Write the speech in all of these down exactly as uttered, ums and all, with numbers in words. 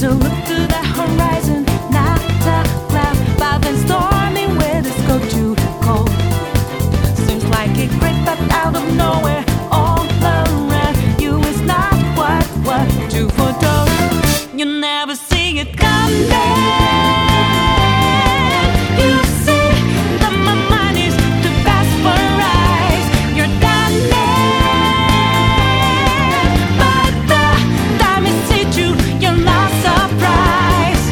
to look to the horizon, not a cloud, but then stormy weather's go too cold. Seems like it crept up out of nowhere, all around you is not what what you foretold. You never see it coming. You see that my mind is too fast for eyes. You're done, but the time it hit you, you're not surprised.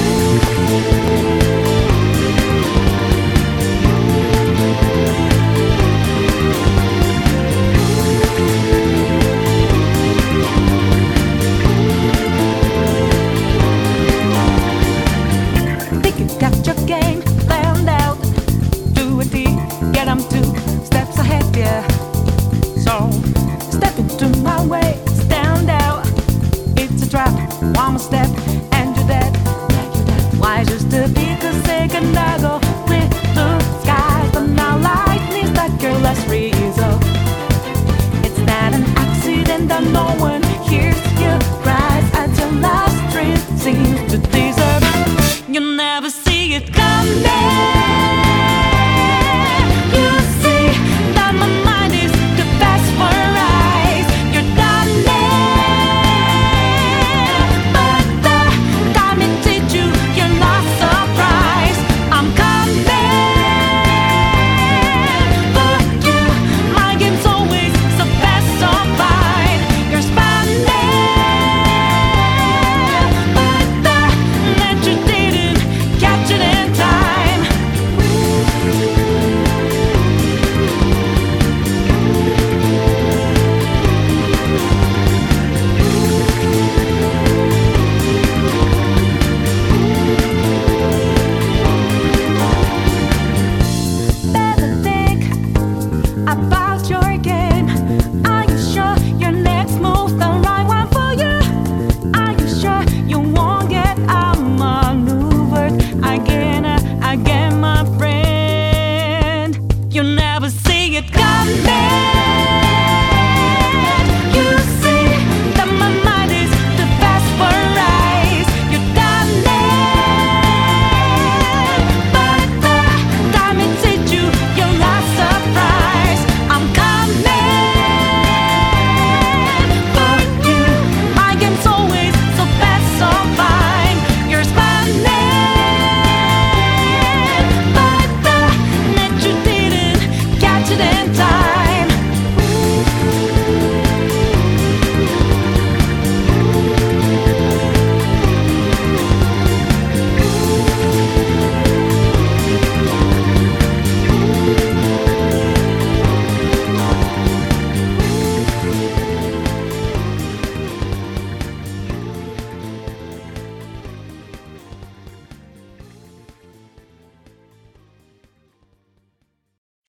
Think you got your game planned out. Do a deed, get 'em two steps ahead, yeah. So step into my way, stand out. It's a trap, one more step and you're dead. Why just a big second ago, clear blue skies, but now lightning's like your last resort. It's not an accident that no one